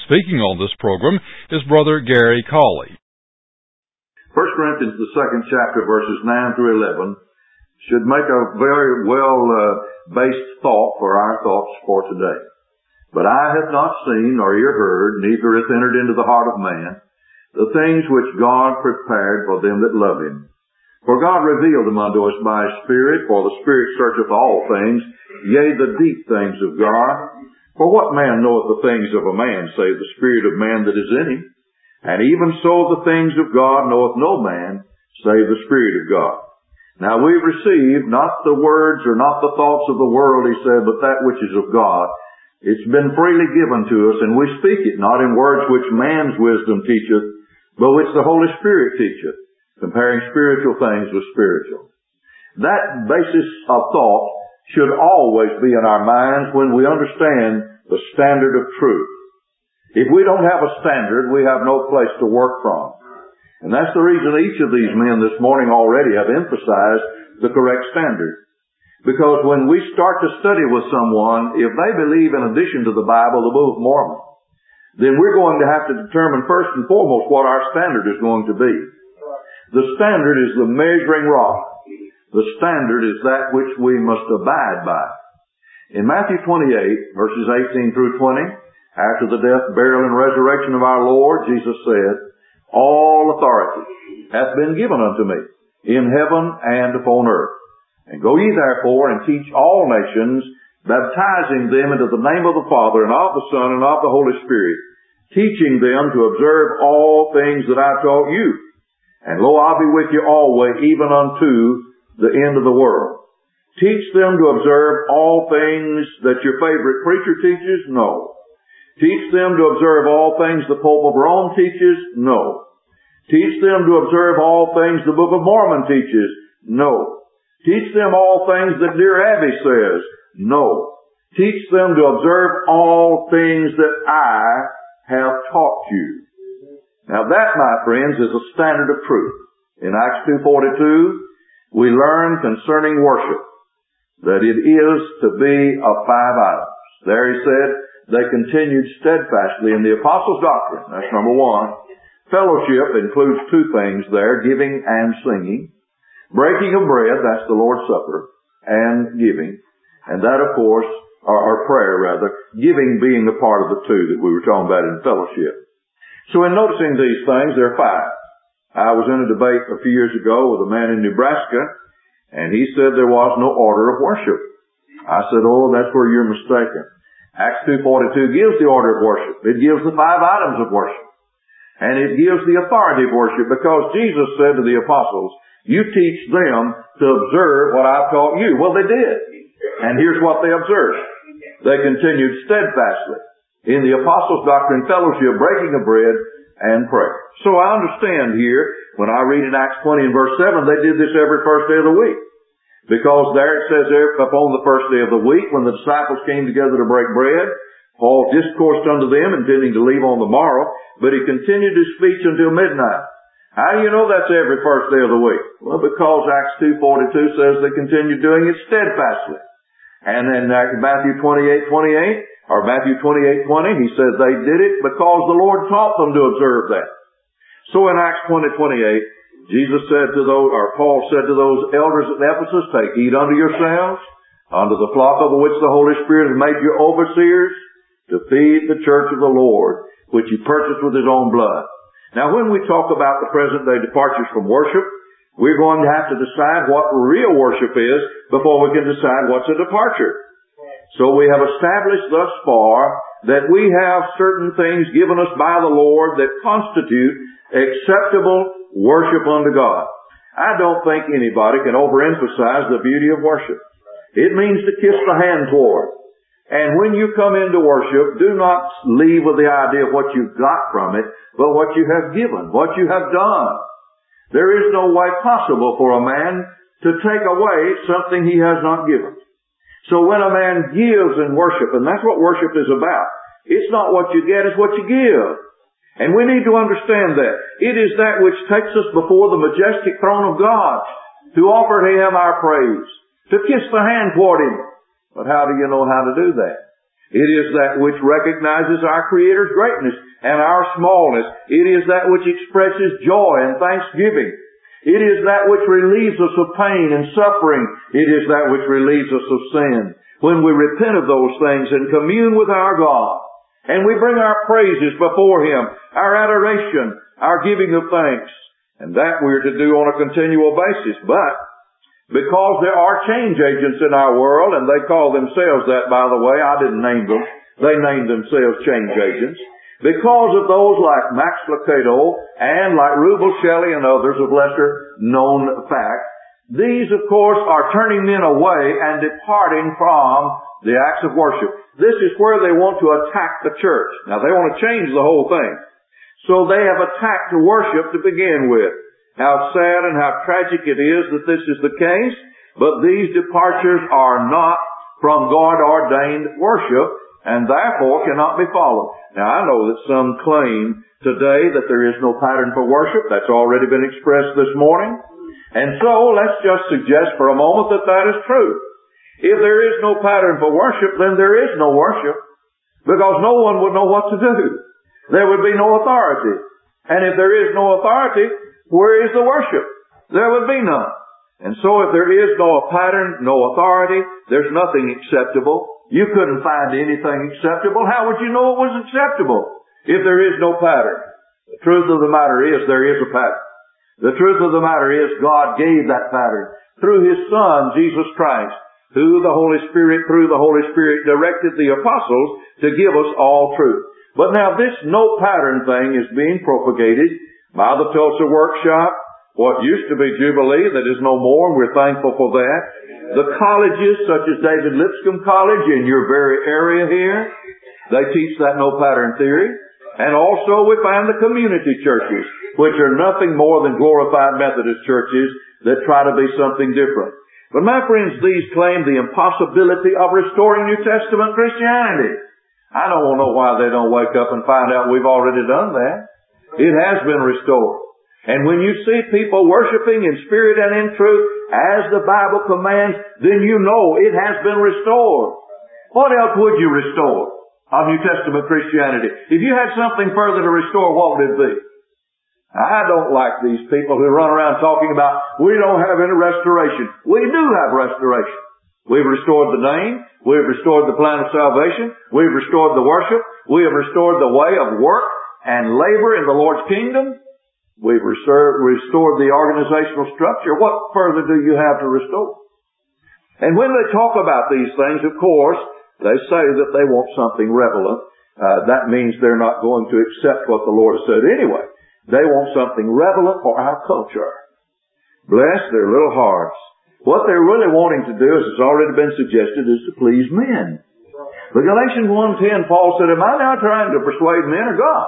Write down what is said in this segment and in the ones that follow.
Speaking on this program is Brother Gary Cawley. 1 Corinthians, the 2nd chapter, verses 9 through 11, should make a very well-based thought for our thoughts for today. But eye hath not seen, nor ear heard, neither hath entered into the heart of man, the things which God prepared for them that love him. For God revealed them unto us by his Spirit, for the Spirit searcheth all things, yea, the deep things of God. For what man knoweth the things of a man, save the spirit of man that is in him? And even so the things of God knoweth no man, save the Spirit of God. Now we receive not the words or not the thoughts of the world, he said, but that which is of God. It's been freely given to us, and we speak it not in words which man's wisdom teacheth, but which the Holy Spirit teacheth, comparing spiritual things with spiritual. That basis of thought should always be in our minds when we understand the standard of truth. If we don't have a standard, we have no place to work from. And that's the reason each of these men this morning already have emphasized the correct standard. Because when we start to study with someone, if they believe in addition to the Bible, the Book of Mormon, then we're going to have to determine first and foremost what our standard is going to be. The standard is the measuring rod. The standard is that which we must abide by. In Matthew 28, verses 18 through 20, after the death, burial, and resurrection of our Lord, Jesus said, all authority hath been given unto me, in heaven and upon earth. And go ye therefore and teach all nations, baptizing them into the name of the Father, and of the Son, and of the Holy Spirit, teaching them to observe all things that I taught you. And lo, I'll be with you always, even unto the end of the world. Teach them to observe all things that your favorite preacher teaches? No. Teach them to observe all things the Pope of Rome teaches? No. Teach them to observe all things the Book of Mormon teaches? No. Teach them all things that Dear Abby says? No. Teach them to observe all things that I have taught you. Now that, my friends, is a standard of truth. In Acts 2:42, we learn concerning worship that it is to be of 5 items. There he said, they continued steadfastly in the apostles' doctrine. That's number 1. Fellowship includes 2 things there, giving and singing. Breaking of bread, that's the Lord's Supper, and giving. And that, of course, or prayer rather, giving being a part of the 2 that we were talking about in fellowship. So in noticing these things, there are 5. I was in a debate a few years ago with a man in Nebraska, and he said there was no order of worship. I said, oh, that's where you're mistaken. Acts 2:42 gives the order of worship. It gives the 5 items of worship. And it gives the authority of worship, because Jesus said to the apostles, you teach them to observe what I've taught you. Well, they did. And here's what they observed. They continued steadfastly in the apostles' doctrine, fellowship, breaking of bread, and prayer. So I understand here, when I read in Acts 20 and verse 7, they did this every first day of the week. Because there it says, upon the first day of the week, when the disciples came together to break bread, Paul discoursed unto them, intending to leave on the morrow, but he continued his speech until midnight. How do you know that's every first day of the week? Well, because Acts 2:42 says they continued doing it steadfastly. And then Matthew 28:28, or Matthew 28:20, he says they did it because the Lord taught them to observe that. So in Acts 20:28, Jesus said to those, or Paul said to those elders at Ephesus, take heed unto yourselves, unto the flock over which the Holy Spirit has made you overseers, to feed the church of the Lord, which he purchased with his own blood. Now when we talk about the present day departures from worship, we're going to have to decide what real worship is before we can decide what's a departure. So we have established thus far that we have certain things given us by the Lord that constitute acceptable worship unto God. I don't think anybody can overemphasize the beauty of worship. It means to kiss the hand toward. And when you come into worship, do not leave with the idea of what you've got from it, but what you have given, what you have done. There is no way possible for a man to take away something he has not given. So when a man gives in worship, and that's what worship is about, it's not what you get, it's what you give. And we need to understand that. It is that which takes us before the majestic throne of God to offer Him our praise, to kiss the hand toward Him. But how do you know how to do that? It is that which recognizes our Creator's greatness and our smallness. It is that which expresses joy and thanksgiving. It is that which relieves us of pain and suffering. It is that which relieves us of sin. When we repent of those things and commune with our God, and we bring our praises before Him, our adoration, our giving of thanks, and that we're to do on a continual basis. But because there are change agents in our world, and they call themselves that, by the way, I didn't name them. They named themselves change agents. Because of those like Max Lucado and like Rubel Shelley and others of lesser known fact, these, of course, are turning men away and departing from the acts of worship. This is where they want to attack the church. Now, they want to change the whole thing. So they have attacked worship to begin with. How sad and how tragic it is that this is the case, but these departures are not from God-ordained worship, and therefore cannot be followed. Now, I know that some claim today that there is no pattern for worship. That's already been expressed this morning. And so, let's just suggest for a moment that that is true. If there is no pattern for worship, then there is no worship, because no one would know what to do. There would be no authority. And if there is no authority, where is the worship? There would be none. And so if there is no pattern, no authority, there's nothing acceptable. You couldn't find anything acceptable. How would you know it was acceptable if there is no pattern? The truth of the matter is there is a pattern. The truth of the matter is God gave that pattern through His Son, Jesus Christ, who through the Holy Spirit directed the apostles to give us all truth. But now this no pattern thing is being propagated by the Tulsa Workshop, what used to be Jubilee that is no more, and we're thankful for that. The colleges such as David Lipscomb College in your very area here, they teach that no pattern theory. And also we find the community churches, which are nothing more than glorified Methodist churches that try to be something different. But my friends, these claim the impossibility of restoring New Testament Christianity. I don't know why they don't wake up and find out we've already done that. It has been restored. And when you see people worshiping in spirit and in truth, as the Bible commands, then you know it has been restored. What else would you restore of New Testament Christianity? If you had something further to restore, what would it be? I don't like these people who run around talking about, we don't have any restoration. We do have restoration. We've restored the name. We've restored the plan of salvation. We've restored the worship. We have restored the way of work and labor in the Lord's kingdom. We've restored the organizational structure. What further do you have to restore? And when they talk about these things, of course, they say that they want something relevant. That means they're not going to accept what the Lord has said anyway. They want something relevant for our culture. Bless their little hearts. What they're really wanting to do, as has already been suggested, is to please men. But Galatians 1:10, Paul said, am I now trying to persuade men or God?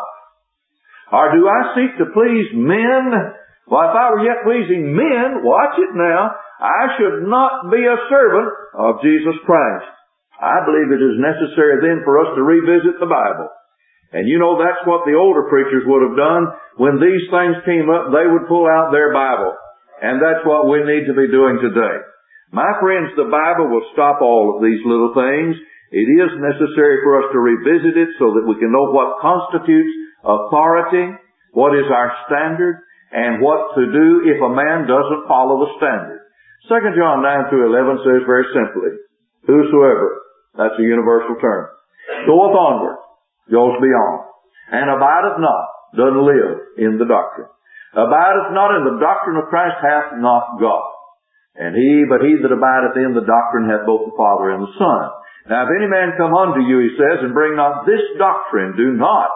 Or do I seek to please men? Well, if I were yet pleasing men, watch it now, I should not be a servant of Jesus Christ. I believe it is necessary then for us to revisit the Bible. And you know that's what the older preachers would have done. When these things came up, they would pull out their Bible. And that's what we need to be doing today. My friends, the Bible will stop all of these little things. It is necessary for us to revisit it so that we can know what constitutes authority, what is our standard, and what to do if a man doesn't follow the standard. 2 John 9-11 says very simply, whosoever, that's a universal term, goeth onward, goes beyond, and abideth not, doesn't live in the doctrine. Abideth not in the doctrine of Christ hath not God. And he that abideth in the doctrine hath both the Father and the Son. Now if any man come unto you, he says, and bring not this doctrine, do not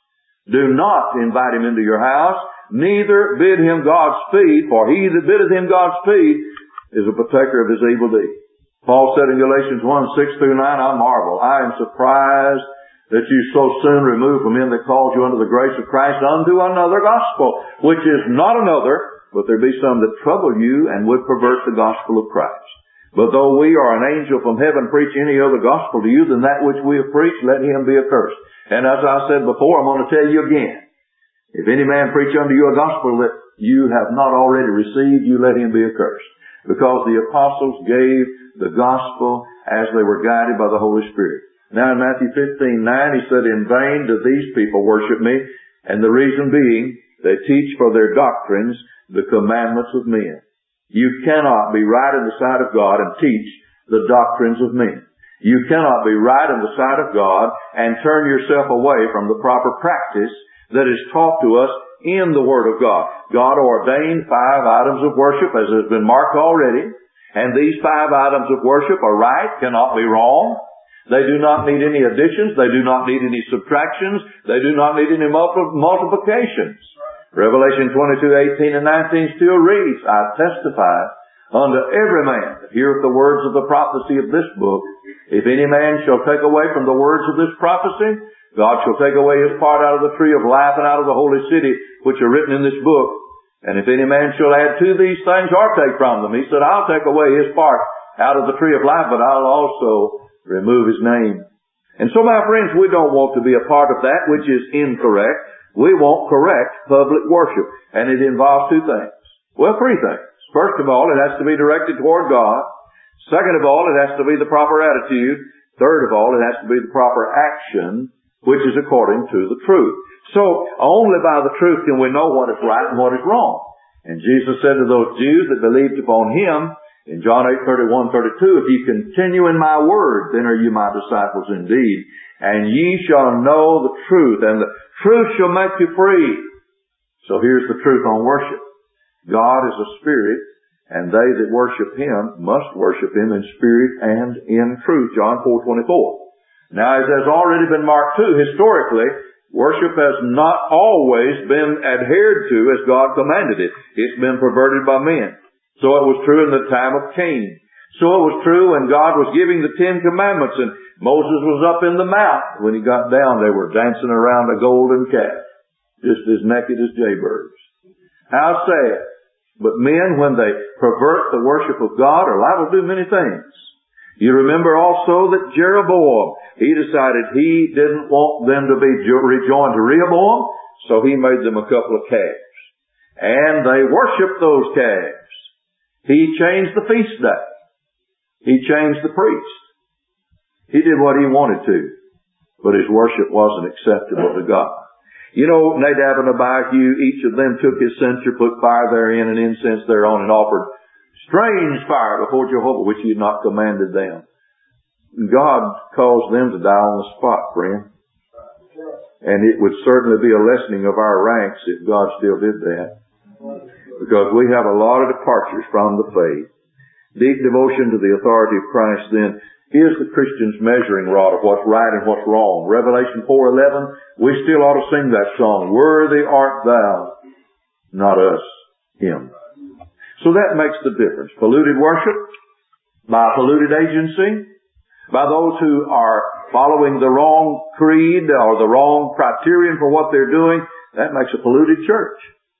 invite him into your house, neither bid him Godspeed, for he that biddeth him Godspeed is a partaker of his evil deed. Paul said in Galatians 1:6-9, I marvel, I am surprised that you so soon remove from him that calls you unto the grace of Christ unto another gospel, which is not another, but there be some that trouble you and would pervert the gospel of Christ. But though we or an angel from heaven preach any other gospel to you than that which we have preached, let him be accursed. And as I said before, I'm going to tell you again. If any man preach unto you a gospel that you have not already received, you let him be accursed. Because the apostles gave the gospel as they were guided by the Holy Spirit. Now in Matthew 15:9, He said, "In vain do these people worship me," and the reason being, they teach for their doctrines the commandments of men. You cannot be right in the sight of God and teach the doctrines of men. You cannot be right in the sight of God and turn yourself away from the proper practice that is taught to us in the Word of God. God ordained 5 items of worship, as has been marked already, and these 5 items of worship are right, cannot be wrong. They do not need any additions. They do not need any subtractions. They do not need any multiplications. Revelation 22:18 and 19 still reads, "I testify unto every man that heareth the words of the prophecy of this book. If any man shall take away from the words of this prophecy, God shall take away his part out of the tree of life and out of the holy city, which are written in this book. And if any man shall add to these things or take from them," He said, "I'll take away his part out of the tree of life, but I'll also remove his name." And so, my friends, we don't want to be a part of that which is incorrect. We want correct public worship. And it involves 2 things. Well, 3 things. First of all, it has to be directed toward God. Second of all, it has to be the proper attitude. Third of all, it has to be the proper action, which is according to the truth. So, only by the truth can we know what is right and what is wrong. And Jesus said to those Jews that believed upon Him, in John 8:31-32, "If ye continue in my word, then are you my disciples indeed. And ye shall know the truth, and the truth shall make you free." So here's the truth on worship. God is a spirit, and they that worship Him must worship Him in spirit and in truth. John 4:24. Now, as has already been marked too, historically, worship has not always been adhered to as God commanded it. It's been perverted by men. So it was true in the time of Cain. So it was true when God was giving the 10 Commandments and Moses was up in the mount. When he got down, they were dancing around a golden calf, just as naked as jaybirds. How sad. But men, when they pervert the worship of God, are liable to do many things. You remember also that Jeroboam, he decided he didn't want them to be rejoined to Rehoboam, so he made them a couple of calves. And they worshiped those calves. He changed the feast day. He changed the priest. He did what he wanted to, but his worship wasn't acceptable to God. You know, Nadab and Abihu, each of them took his censer, put fire therein and incense thereon, and offered strange fire before Jehovah, which he had not commanded them. God caused them to die on the spot, friend. And it would certainly be a lessening of our ranks if God still did that. Because we have a lot of departures from the faith. Deep devotion to the authority of Christ, then, is the Christian's measuring rod of what's right and what's wrong. Revelation 4:11, we still ought to sing that song, "Worthy art thou," not us, Him. So that makes the difference. Polluted worship by polluted agency, by those who are following the wrong creed or the wrong criterion for what they're doing, that makes a polluted church.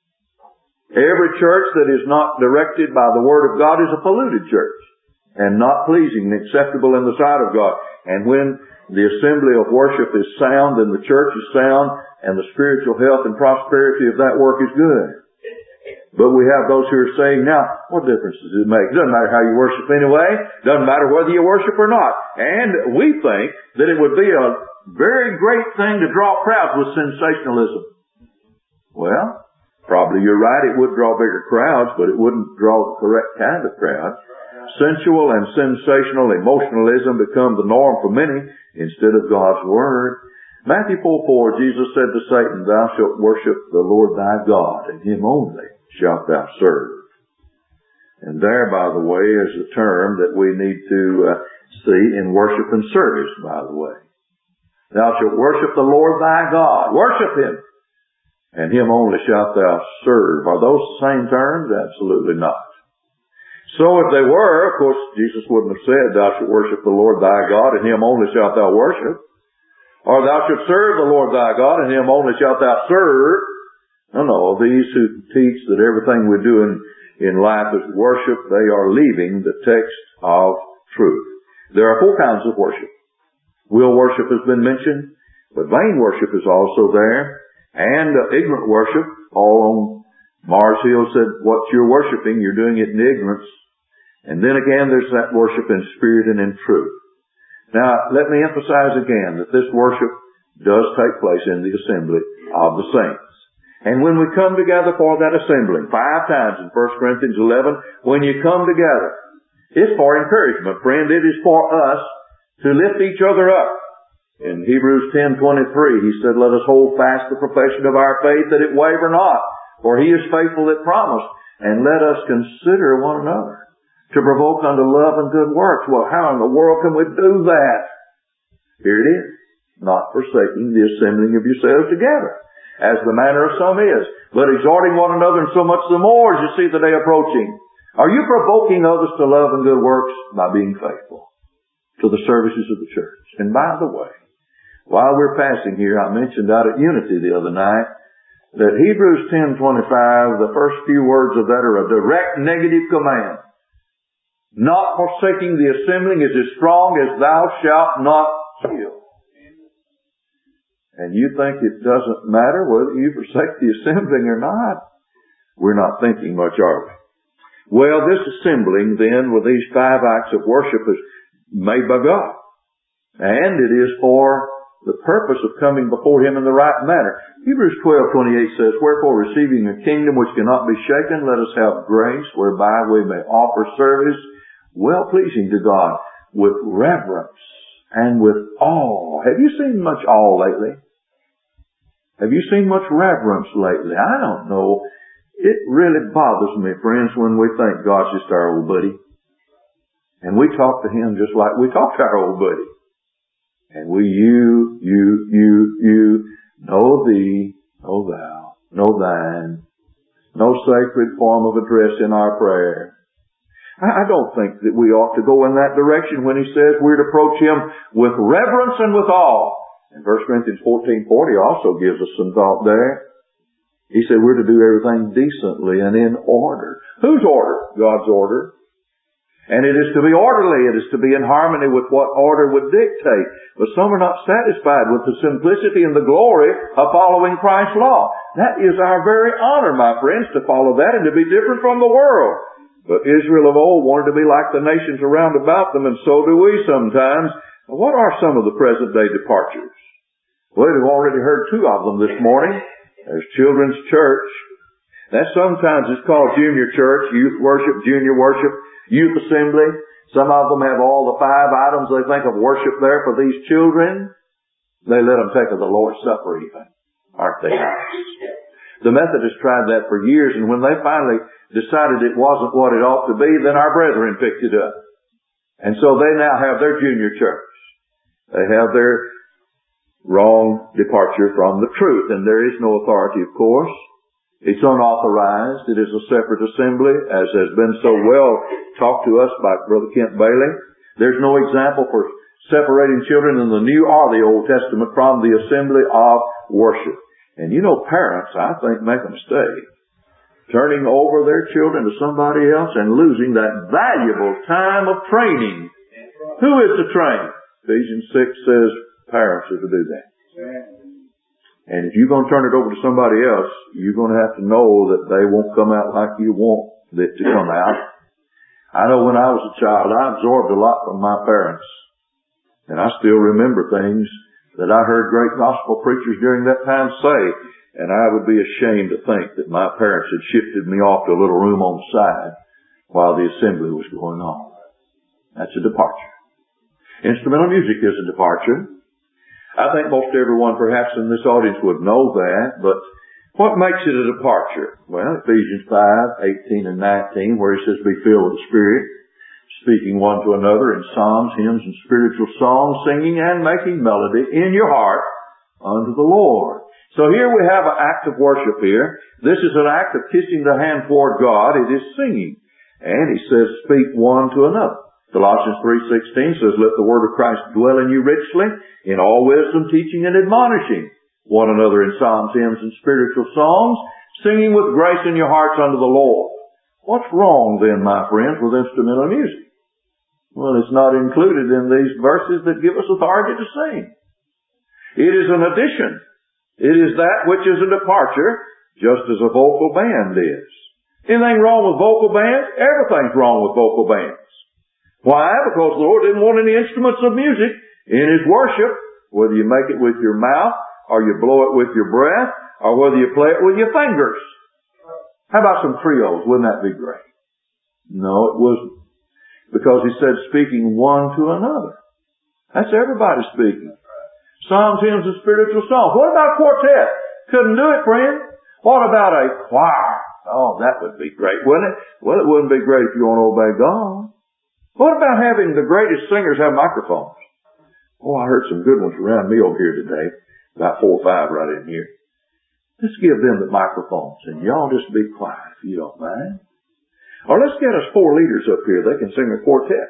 Every church that is not directed by the Word of God is a polluted church and not pleasing and acceptable in the sight of God. And when the assembly of worship is sound and the church is sound and the spiritual health and prosperity of that work is good. But we have those who are saying, now, what difference does it make? It doesn't matter how you worship anyway. It doesn't matter whether you worship or not. And we think that it would be a very great thing to draw crowds with sensationalism. Well, probably you're right. It would draw bigger crowds, but it wouldn't draw the correct kind of crowd. Sensual and sensational emotionalism become the norm for many instead of God's Word. Matthew 4:4, Jesus said to Satan, "Thou shalt worship the Lord thy God, and Him only shalt thou serve." And there, by the way, is a term that we need to see in worship and service, by the way. Thou shalt worship the Lord thy God. Worship Him. And Him only shalt thou serve. Are those the same terms? Absolutely not. So if they were, of course, Jesus wouldn't have said, "Thou shalt worship the Lord thy God, and Him only shalt thou worship." Or, "Thou shalt serve the Lord thy God, and Him only shalt thou serve." No, these who teach that everything we do in life is worship, they are leaving the text of truth. There are 4 kinds of worship. Will worship has been mentioned, but vain worship is also there, and ignorant worship. Paul on Mars Hill said, what you're worshiping, you're doing it in ignorance. And then again, there's that worship in spirit and in truth. Now, let me emphasize again that this worship does take place in the assembly of the saints. And when we come together for that assembling, 5 times in 1 Corinthians 11, when you come together, it's for encouragement, friend. It is for us to lift each other up. In Hebrews 10:23, he said, let us hold fast the profession of our faith, that it waver not. For he is faithful that promised. And let us consider one another to provoke unto love and good works. Well, how in the world can we do that? Here it is. Not forsaking the assembling of yourselves together, as the manner of some is, but exhorting one another, and so much the more as you see the day approaching. Are you provoking others to love and good works? By being faithful to the services of the church. And by the way, while we're passing here, I mentioned out at Unity the other night that Hebrews 10:25, the first few words of that are a direct negative command. Not forsaking the assembling is as strong as thou shalt not kill. And you think it doesn't matter whether you forsake the assembling or not? We're not thinking much, are we? Well, this assembling then with these 5 acts of worship is made by God. And it is for the purpose of coming before Him in the right manner. Hebrews 12:28 says, wherefore receiving a kingdom which cannot be shaken, let us have grace whereby we may offer service well pleasing to God with reverence and with awe. Have you seen much awe lately? Have you seen much reverence lately? I don't know. It really bothers me, friends, when we think God's just our old buddy. And we talk to Him just like we talk to our old buddy. And we, you, know thee, know thou, know thine. No sacred form of address in our prayer. I don't think that we ought to go in that direction when He says we're to approach Him with reverence and with awe. And 1 Corinthians 14:40 also gives us some thought there. He said we're to do everything decently and in order. Whose order? God's order. And it is to be orderly. It is to be in harmony with what order would dictate. But some are not satisfied with the simplicity and the glory of following Christ's law. That is our very honor, my friends, to follow that and to be different from the world. But Israel of old wanted to be like the nations around about them, and so do we sometimes. What are some of the present day departures? Well, we've already heard 2 of them this morning. There's children's church. That sometimes is called junior church, youth worship, junior worship, youth assembly. Some of them have all the 5 items they think of worship there for these children. They let them take of the Lord's Supper even. Aren't they nice? The Methodists tried that for years, and when they finally decided it wasn't what it ought to be, then our brethren picked it up. And so they now have their junior church. They have their wrong departure from the truth, and there is no authority, of course. It's unauthorized. It is a separate assembly, as has been so well talked to us by Brother Kent Bailey. There's no example for separating children in the New or the Old Testament from the assembly of worship. And you know, parents, I think, make a mistake turning over their children to somebody else and losing that valuable time of training. Who is to train? Ephesians 6 says parents are to do that. And if you're going to turn it over to somebody else, you're going to have to know that they won't come out like you want it to come out. I know when I was a child, I absorbed a lot from my parents. And I still remember things that I heard great gospel preachers during that time say. And I would be ashamed to think that my parents had shifted me off to a little room on the side while the assembly was going on. That's a departure. Instrumental music is a departure. I think most everyone perhaps in this audience would know that, but what makes it a departure? Well, Ephesians 5:18 and 19, where he says, be filled with the Spirit, speaking one to another in psalms, hymns, and spiritual songs, singing and making melody in your heart unto the Lord. So here we have an act of worship here. This is an act of kissing the hand toward God. It is singing. And he says, speak one to another. Colossians 3:16 says, let the word of Christ dwell in you richly, in all wisdom, teaching and admonishing one another in psalms, hymns, and spiritual songs, singing with grace in your hearts unto the Lord. What's wrong then, my friends, with instrumental music? Well, it's not included in these verses that give us authority to sing. It is an addition. It is that which is a departure, just as a vocal band is. Anything wrong with vocal bands? Everything's wrong with vocal bands. Why? Because the Lord didn't want any instruments of music in His worship, whether you make it with your mouth, or you blow it with your breath, or whether you play it with your fingers. How about some trios? Wouldn't that be great? No, it wasn't. Because He said speaking one to another. That's everybody speaking. Psalms, hymns, and spiritual songs. What about quartet? Couldn't do it, friend. What about a choir? Oh, that would be great, wouldn't it? Well, it wouldn't be great if you want to obey God. What about having the greatest singers have microphones? Oh, I heard some good ones around me over here today. About 4 or 5 right in here. Let's give them the microphones, and y'all just be quiet if you don't mind. Or let's get us 4 leaders up here. They can sing a quartet.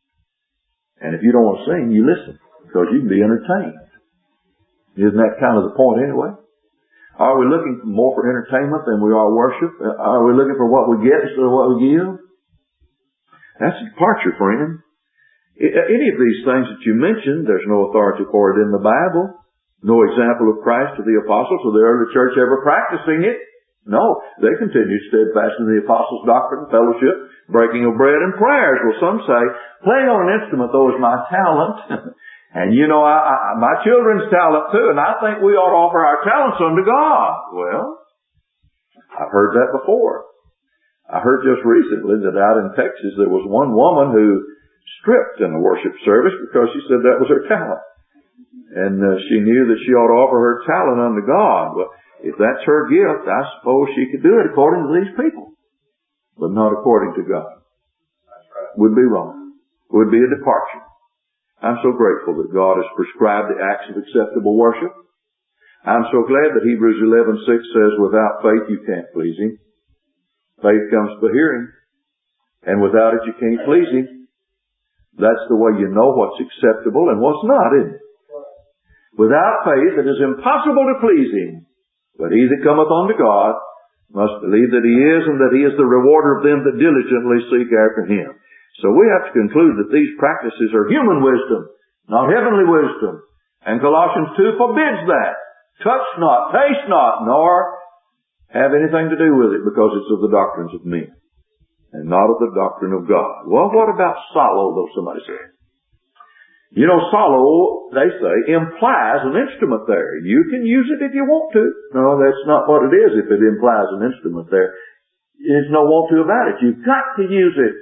And if you don't want to sing, you listen, because you can be entertained. Isn't that kind of the point anyway? Are we looking more for entertainment than we are worship? Are we looking for what we get instead of what we give? That's a departure, friend. Any of these things that you mentioned, there's no authority for it in the Bible. No example of Christ to the apostles or the early church ever practicing it. No, they continued steadfast in the apostles' doctrine, fellowship, breaking of bread, and prayers. Well, some say, playing on an instrument, though, is my talent. And you know, my children's talent too, and I think we ought to offer our talents unto God. Well, I've heard that before. I heard just recently that out in Texas there was one woman who stripped in the worship service because she said that was her talent. And she knew that she ought to offer her talent unto God. Well, if that's her gift, I suppose she could do it according to these people. But not according to God. Would be wrong. Would be a departure. I'm so grateful that God has prescribed the acts of acceptable worship. I'm so glad that Hebrews 11:6 says, without faith you can't please Him. Faith comes by hearing. And without it you can't please Him. That's the way you know what's acceptable and what's not, isn't it? Without faith it is impossible to please Him. But he that cometh unto God must believe that He is, and that He is the rewarder of them that diligently seek after Him. So we have to conclude that these practices are human wisdom, not heavenly wisdom. And Colossians 2 forbids that. Touch not, taste not, nor have anything to do with it, because it's of the doctrines of men, and not of the doctrine of God. Well, what about solo, though, somebody said? You know, solo, they say, implies an instrument there. You can use it if you want to. No, that's not what it is if it implies an instrument there. There's no want to about it. You've got to use it.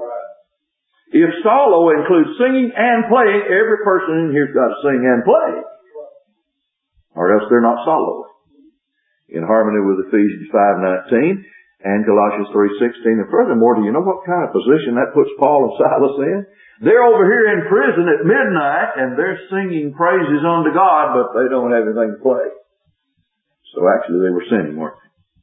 If solo includes singing and playing, every person in here's got to sing and play. Or else they're not solo. In harmony with Ephesians 5:19 and Colossians 3:16. And furthermore, do you know what kind of position that puts Paul and Silas in? They're over here in prison at midnight and they're singing praises unto God, but they don't have anything to play. So actually they were sinning, weren't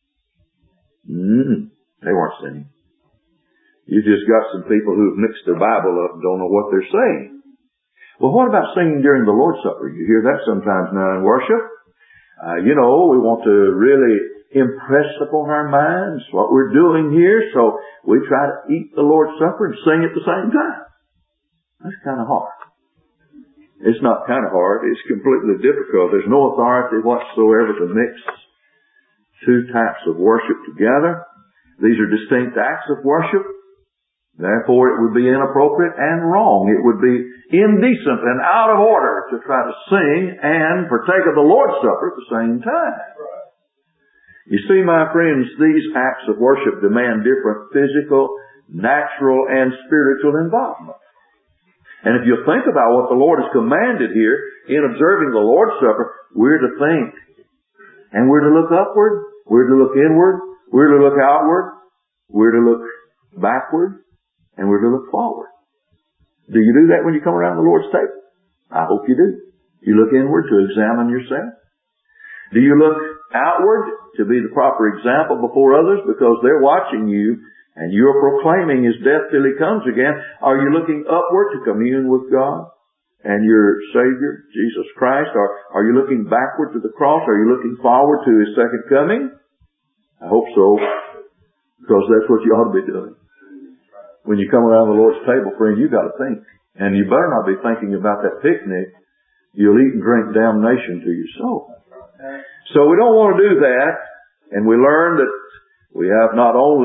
they? They weren't sinning. You just got some people who have mixed their Bible up and don't know what they're saying. Well, what about singing during the Lord's Supper? You hear that sometimes now in worship. You know, we want to really impress upon our minds what we're doing here, so we try to eat the Lord's Supper and sing at the same time. That's kind of hard. It's not kind of hard. It's completely difficult. There's no authority whatsoever to mix 2 types of worship together. These are distinct acts of worship. Therefore, it would be inappropriate and wrong. It would be indecent and out of order to try to sing and partake of the Lord's Supper at the same time. You see, my friends, these acts of worship demand different physical, natural, and spiritual involvement. And if you think about what the Lord has commanded here in observing the Lord's Supper, we're to think. And we're to look upward. We're to look inward. We're to look outward. We're to look backward. And we're to look forward. Do you do that when you come around the Lord's table? I hope you do. You look inward to examine yourself. Do you look outward to be the proper example before others because they're watching you and you're proclaiming His death till He comes again? Are you looking upward to commune with God and your Savior, Jesus Christ? Or are you looking backward to the cross? Are you looking forward to His second coming? I hope so, because that's what you ought to be doing. When you come around the Lord's table, friend, you got to think. And you better not be thinking about that picnic. You'll eat and drink damnation to your soul. So we don't want to do that. And we learn that we have not only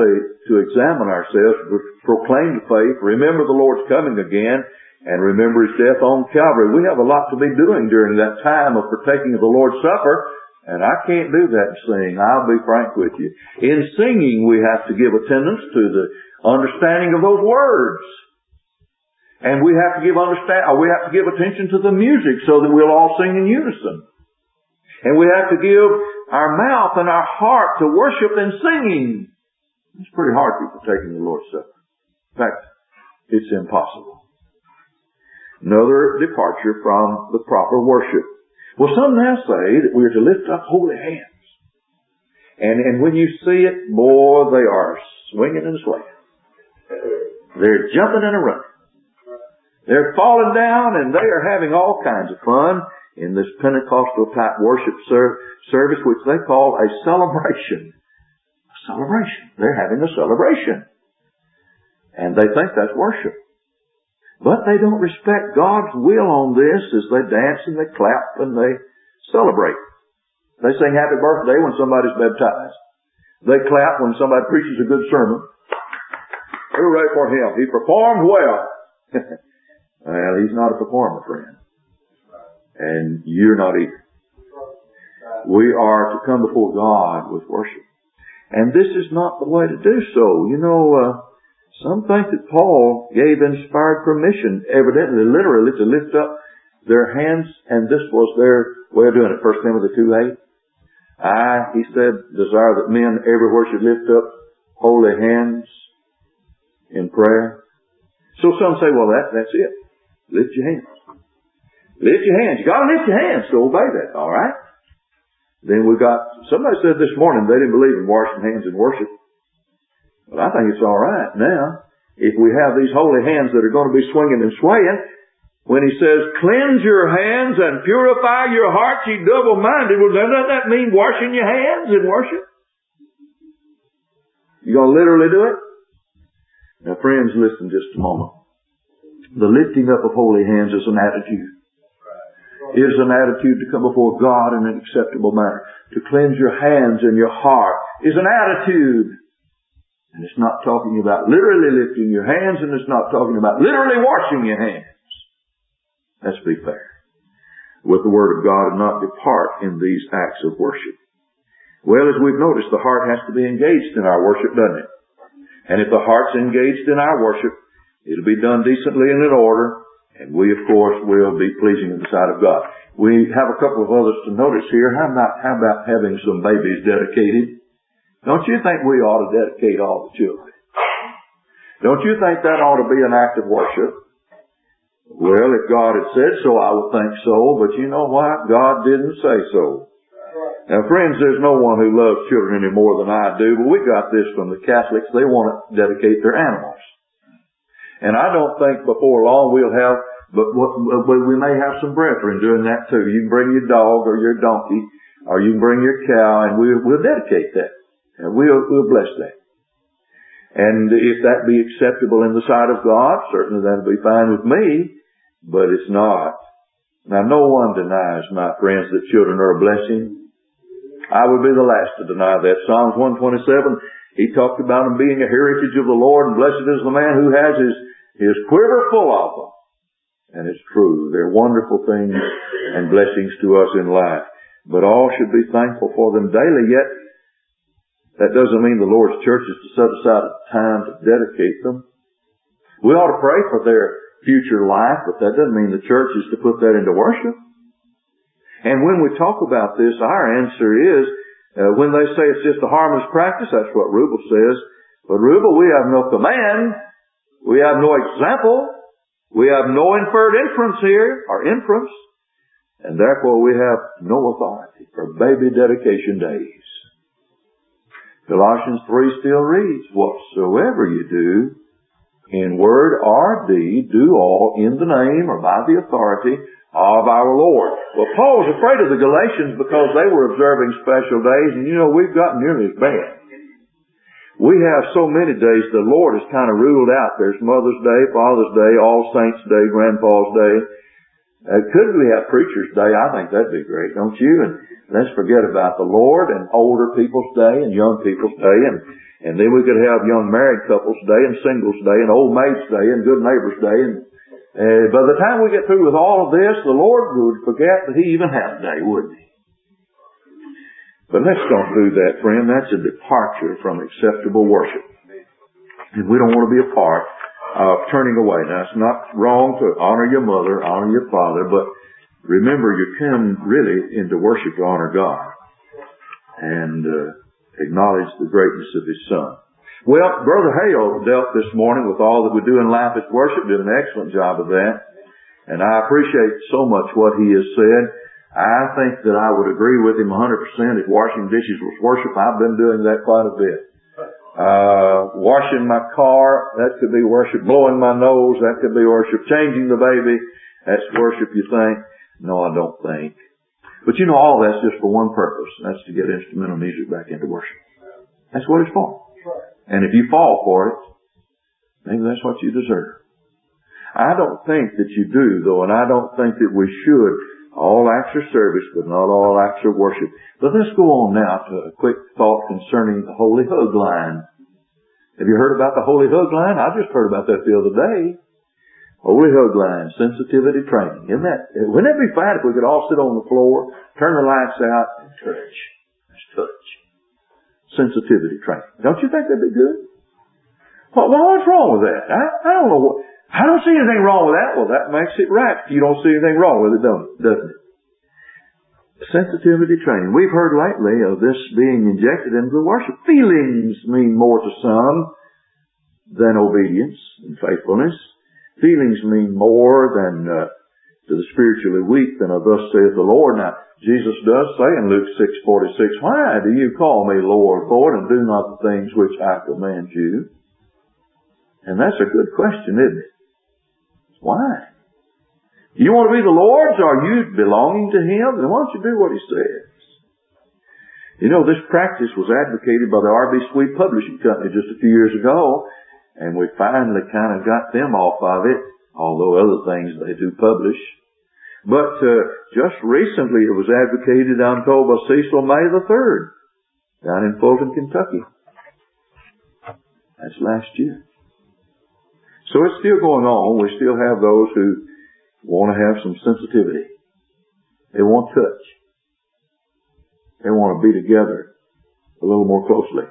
to examine ourselves, proclaim the faith, remember the Lord's coming again, and remember His death on Calvary. We have a lot to be doing during that time of partaking of the Lord's Supper, and I can't do that in singing. I'll be frank with you. In singing, we have to give attendance to the understanding of those words. And we have to give attention to the music so that we'll all sing in unison. And we have to give our mouth and our heart to worship and singing. It's pretty hard for partaking of the Lord's Supper. In fact, it's impossible. Another departure from the proper worship. Well, some now say that we're to lift up holy hands. And when you see it, boy, they are swinging and swaying. They're jumping and running. They're falling down and they are having all kinds of fun in this Pentecostal type worship service, which they call a celebration. A celebration. They're having a celebration. And they think that's worship. But they don't respect God's will on this as they dance and they clap and they celebrate. They sing happy birthday when somebody's baptized. They clap when somebody preaches a good sermon. Hooray for him. He performed well. Well, he's not a performer, friend. And you're not either. We are to come before God with worship. And this is not the way to do so. You know, some think that Paul gave inspired permission, evidently, literally, to lift up their hands, and this was their way of doing it. 1 Timothy 2:8. He said, desire that men everywhere should lift up holy hands in prayer. So some say, well, that's it. Lift your hands. Lift your hands. You got to lift your hands to obey that, all right? Then somebody said this morning they didn't believe in washing hands in worship. Well, I think it's all right now. If we have these holy hands that are going to be swinging and swaying, when he says, cleanse your hands and purify your hearts, ye double-minded, well, doesn't that mean washing your hands in worship? You going to literally do it? Now, friends, listen just a moment. The lifting up of holy hands is an attitude. It is an attitude to come before God in an acceptable manner. To cleanse your hands and your heart is an attitude. And it's not talking about literally lifting your hands, and it's not talking about literally washing your hands. Let's be fair with the Word of God and not depart in these acts of worship. Well, as we've noticed, the heart has to be engaged in our worship, doesn't it? And if the heart's engaged in our worship, it'll be done decently and in order, and we, of course, will be pleasing in the sight of God. We have a couple of others to notice here. How about having some babies dedicated? Don't you think we ought to dedicate all the children? Don't you think that ought to be an act of worship? Well, if God had said so, I would think so, but you know what? God didn't say so. Now, friends, there's no one who loves children any more than I do, but we got this from the Catholics. They want to dedicate their animals. And I don't think before long we'll have, but we may have some brethren doing that too. You can bring your dog or your donkey, or you can bring your cow, and we'll dedicate that. And we'll bless that. And if that be acceptable in the sight of God, certainly that'll be fine with me, but it's not. Now, no one denies, my friends, that children are a blessing. I would be the last to deny that. Psalms 127, he talked about them being a heritage of the Lord, and blessed is the man who has his quiver full of them. And it's true. They're wonderful things and blessings to us in life. But all should be thankful for them daily. Yet, that doesn't mean the Lord's church is to set aside a time to dedicate them. We ought to pray for their future life, but that doesn't mean the church is to put that into worship. And when we talk about this, our answer is, when they say it's just a harmless practice, that's what Rubel says. But Rubel, we have no command. We have no example. We have no inferred inference here, or inference. And therefore we have no authority for baby dedication days. Colossians 3 still reads, whatsoever you do, in word or deed, do all in the name or by the authority of our Lord. Well, Paul was afraid of the Galatians because they were observing special days, and you know, we've gotten nearly as bad. We have so many days the Lord has kind of ruled out. There's Mother's Day, Father's Day, All Saints' Day, Grandpa's Day. Could we have Preacher's Day? I think that'd be great, don't you? And Let's forget about the Lord and older people's day and young people's day, and then we could have young married couples day and singles day and old maids day and good neighbors day. And by the time we get through with all of this, the Lord would forget that He even had a day, wouldn't He? But let's don't do that, friend. That's a departure from acceptable worship. And we don't want to be a part of turning away. Now, it's not wrong to honor your mother, honor your father, but remember, you come really into worship to honor God and acknowledge the greatness of His Son. Well, Brother Hale dealt this morning with all that we do in life as worship, did an excellent job of that. And I appreciate so much what he has said. I think that I would agree with him 100% if washing dishes was worship. I've been doing that quite a bit. Washing my car, that could be worship. Blowing my nose, that could be worship. Changing the baby, that's worship, you think? No, I don't think. But you know, all that's just for one purpose. That's to get instrumental music back into worship. That's what it's for. And if you fall for it, maybe that's what you deserve. I don't think that you do, though, and I don't think that we should. All acts are service, but not all acts are worship. But let's go on now to a quick thought concerning the Holy Hug line. Have you heard about the Holy Hug line? I just heard about that the other day. Holy Hug line, sensitivity training. Wouldn't that be fine if we could all sit on the floor, turn the lights out, and touch? Just touch. Sensitivity training. Don't you think that'd be good? Well, what's wrong with that? I don't know. I don't see anything wrong with that. Well, that makes it right. You don't see anything wrong with it, doesn't it? Sensitivity training. We've heard lately of this being injected into the worship. Feelings mean more to some than obedience and faithfulness. Feelings mean more than to the spiritually weak than of thus saith the Lord. Now, Jesus does say in Luke 6:46, why do you call me Lord, Lord, and do not the things which I command you? And that's a good question, isn't it? Why? You want to be the Lord's? Are you belonging to Him? Then why don't you do what He says? You know, this practice was advocated by the R.B. Sweet Publishing Company just a few years ago, and we finally kind of got them off of it, although other things they do publish. But just recently it was advocated, I'm told, by Cecil May the 3rd, down in Fulton, Kentucky. That's last year. So it's still going on. We still have those who want to have some sensitivity. They want touch. They want to be together a little more closely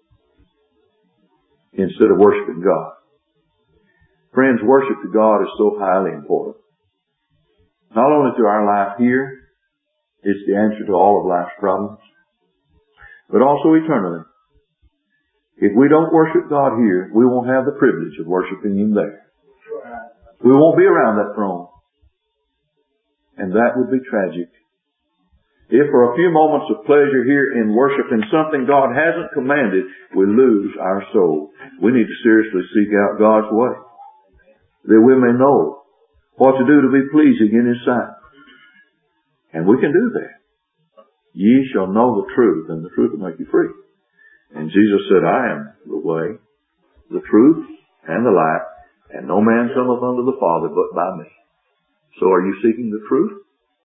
instead of worshiping God. Friends, worship to God is so highly important. Not only to our life here, it's the answer to all of life's problems, but also eternally. If we don't worship God here, we won't have the privilege of worshiping Him there. We won't be around that throne. And that would be tragic. If for a few moments of pleasure here in worshiping something God hasn't commanded, we lose our soul. We need to seriously seek out God's way, that we may know what to do to be pleasing in His sight. And we can do that. Ye shall know the truth, and the truth will make you free. And Jesus said, I am the way, the truth, and the life, and no man cometh unto the Father but by me. So are you seeking the truth?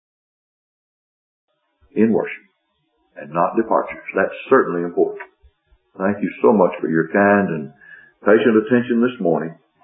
In worship, and not departures. That's certainly important. Thank you so much for your kind and patient attention this morning.